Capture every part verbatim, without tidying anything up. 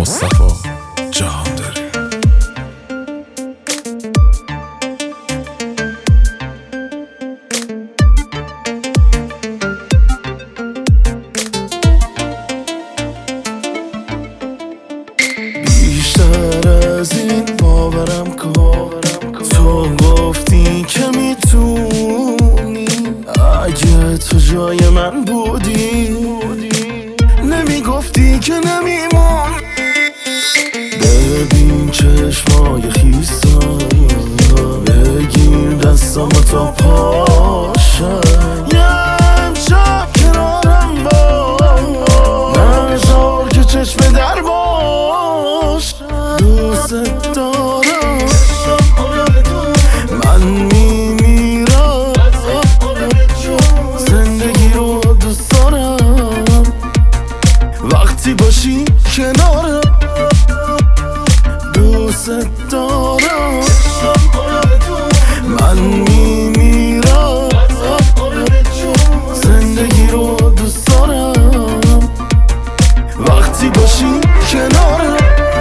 مصطفی جهانداری. بیشتر از این باورم کن، تو گفتی که میتونی. اگه تو جای من بودی نمیگفتی که نمیمون. ببین چشمای خیسم، بگیر دستم تا پاشم. یه امشب کنارم باش، نذار که چشم در باش. دوست دارم من میمیرم، زندگی رو دوست دارم وقتی باشی کنارم. دوست دارم من میمیرم، زندگی رو دوست دارم وقتی باشی کنارم.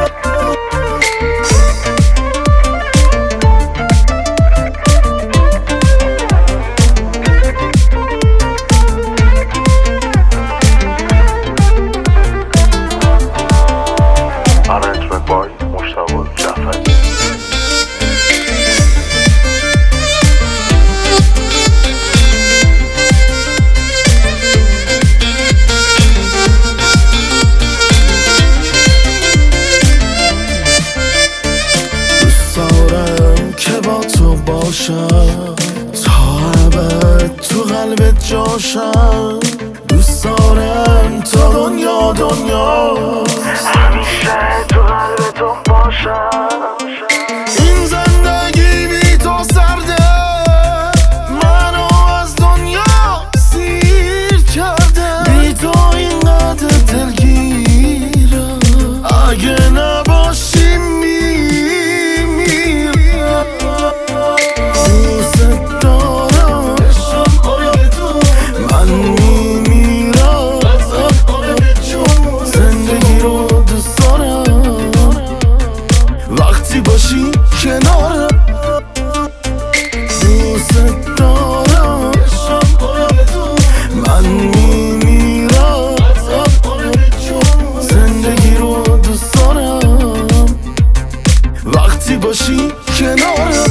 که با تو باشم تا ابد، تو قلبت جاشم. دوست دارم تا دنیا دنیا همیشه تو قلب تو باشم. این زندگی بی تو سرده، منو از دنیا سیر کرده. بی تو اینقدر دلگیرم، اگه نباشی باشی کنارم. دوست دارم من میمیرم، زندگی رو دوست دارم وقتی باشی کنارم.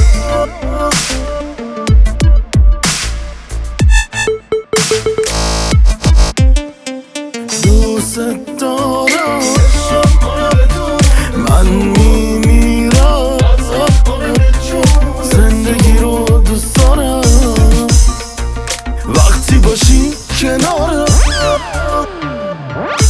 دوست دارم من میمیرم، زندگی رو دوست دارم وقتی باشی کنارم.